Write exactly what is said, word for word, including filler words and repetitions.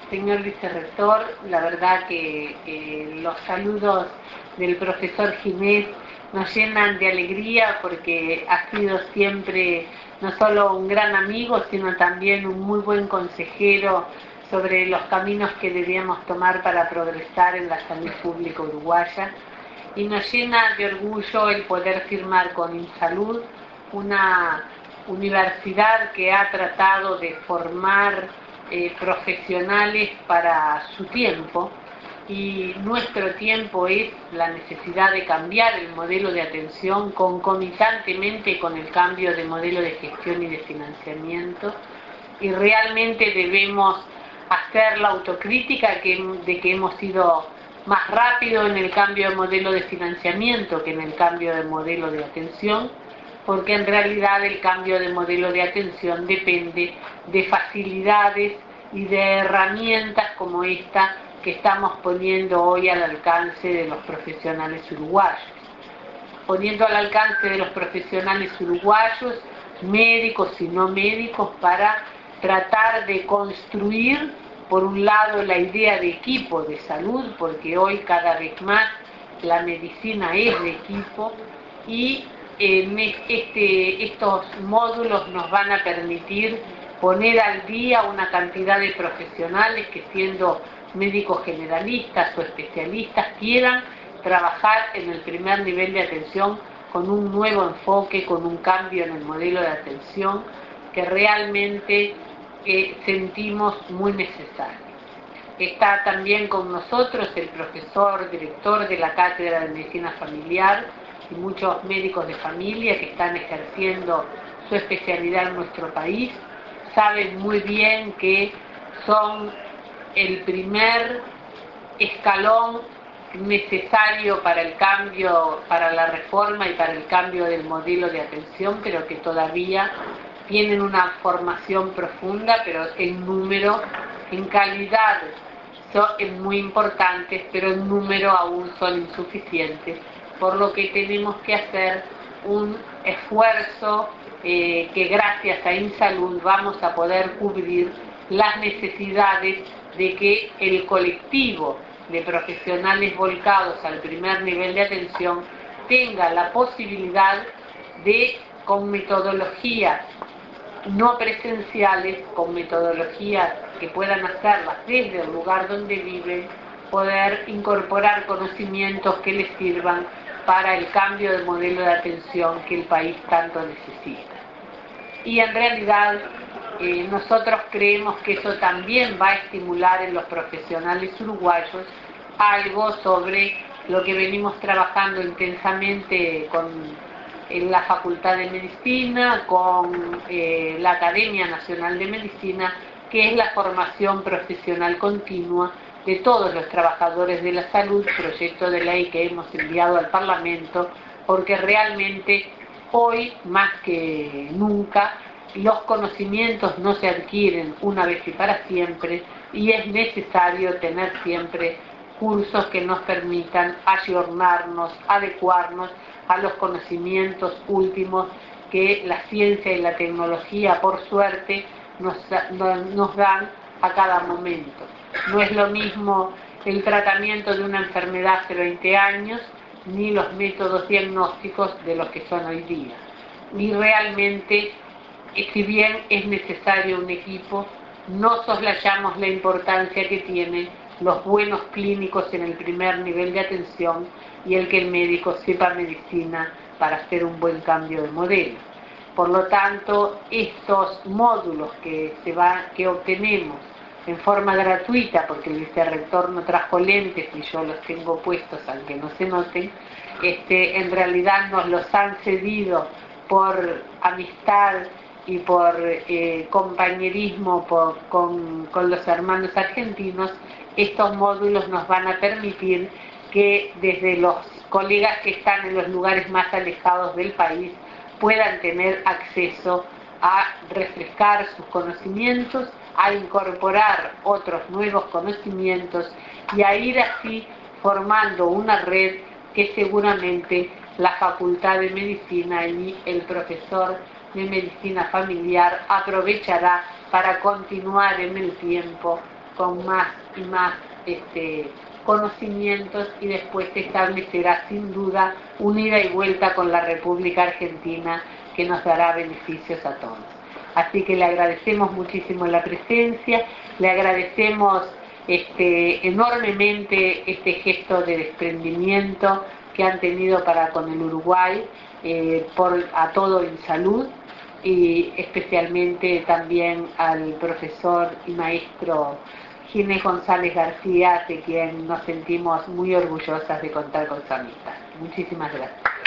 Señor vicerrector, la verdad que, que los saludos del profesor Ginés nos llenan de alegría porque ha sido siempre no solo un gran amigo, sino también un muy buen consejero sobre los caminos que debíamos tomar para progresar en la salud pública uruguaya. Y nos llena de orgullo el poder firmar con INSALUD, una universidad que ha tratado de formar eh, profesionales para su tiempo, y nuestro tiempo es la necesidad de cambiar el modelo de atención concomitantemente con el cambio de modelo de gestión y de financiamiento, y realmente debemos hacer la autocrítica que, de que hemos sido más rápido en el cambio de modelo de financiamiento que en el cambio de modelo de atención, porque en realidad el cambio de modelo de atención depende de facilidades y de herramientas como esta que estamos poniendo hoy al alcance de los profesionales uruguayos. Poniendo al alcance de los profesionales uruguayos, médicos y no médicos, para tratar de construir, por un lado, la idea de equipo de salud, porque hoy cada vez más la medicina es de equipo, y en este, estos módulos nos van a permitir poner al día una cantidad de profesionales que, siendo médicos generalistas o especialistas, quieran trabajar en el primer nivel de atención con un nuevo enfoque, con un cambio en el modelo de atención que realmente eh, sentimos muy necesario. Está también con nosotros el profesor director de la Cátedra de Medicina Familiar y muchos médicos de familia que están ejerciendo su especialidad en nuestro país. Saben muy bien que son el primer escalón necesario para el cambio, para la reforma y para el cambio del modelo de atención, pero que todavía tienen una formación profunda, pero en número, en calidad son muy importantes, pero en número aún son insuficientes, por lo que tenemos que hacer un esfuerzo eh, que gracias a INSALUD vamos a poder cubrir las necesidades de que el colectivo de profesionales volcados al primer nivel de atención tenga la posibilidad de, con metodologías no presenciales, con metodologías que puedan hacerlas desde el lugar donde viven, poder incorporar conocimientos que les sirvan para el cambio de modelo de atención que el país tanto necesita. Y en realidad eh, nosotros creemos que eso también va a estimular en los profesionales uruguayos algo sobre lo que venimos trabajando intensamente con en la Facultad de Medicina, con eh, la Academia Nacional de Medicina, que es la formación profesional continua de todos los trabajadores de la salud, proyecto de ley que hemos enviado al Parlamento, porque realmente hoy, más que nunca, los conocimientos no se adquieren una vez y para siempre, y es necesario tener siempre cursos que nos permitan ayornarnos, adecuarnos a los conocimientos últimos que la ciencia y la tecnología, por suerte, nos, nos dan a cada momento. No es lo mismo el tratamiento de una enfermedad hace veinte años, ni los métodos diagnósticos de los que son hoy día. Y realmente, si bien es necesario un equipo, no soslayamos la importancia que tienen los buenos clínicos en el primer nivel de atención y el que el médico sepa medicina para hacer un buen cambio de modelo. Por lo tanto, estos módulos que, se va, que obtenemos en forma gratuita, porque el vicerrector no trajo lentes y yo los tengo puestos aunque no se noten, este, en realidad nos los han cedido por amistad y por eh, compañerismo por, con, con los hermanos argentinos. Estos módulos nos van a permitir que desde los colegas que están en los lugares más alejados del país puedan tener acceso a refrescar sus conocimientos, a incorporar otros nuevos conocimientos y a ir así formando una red que seguramente la Facultad de Medicina y el profesor de Medicina Familiar aprovechará para continuar en el tiempo con más y más este, conocimientos, y después se establecerá sin duda una ida y vuelta con la República Argentina que nos dará beneficios a todos. Así que le agradecemos muchísimo la presencia, le agradecemos este, enormemente este gesto de desprendimiento que han tenido para con el Uruguay, eh, por, a todo en salud, y especialmente también al profesor y maestro Ginés González García, de quien nos sentimos muy orgullosas de contar con su amistad. Muchísimas gracias.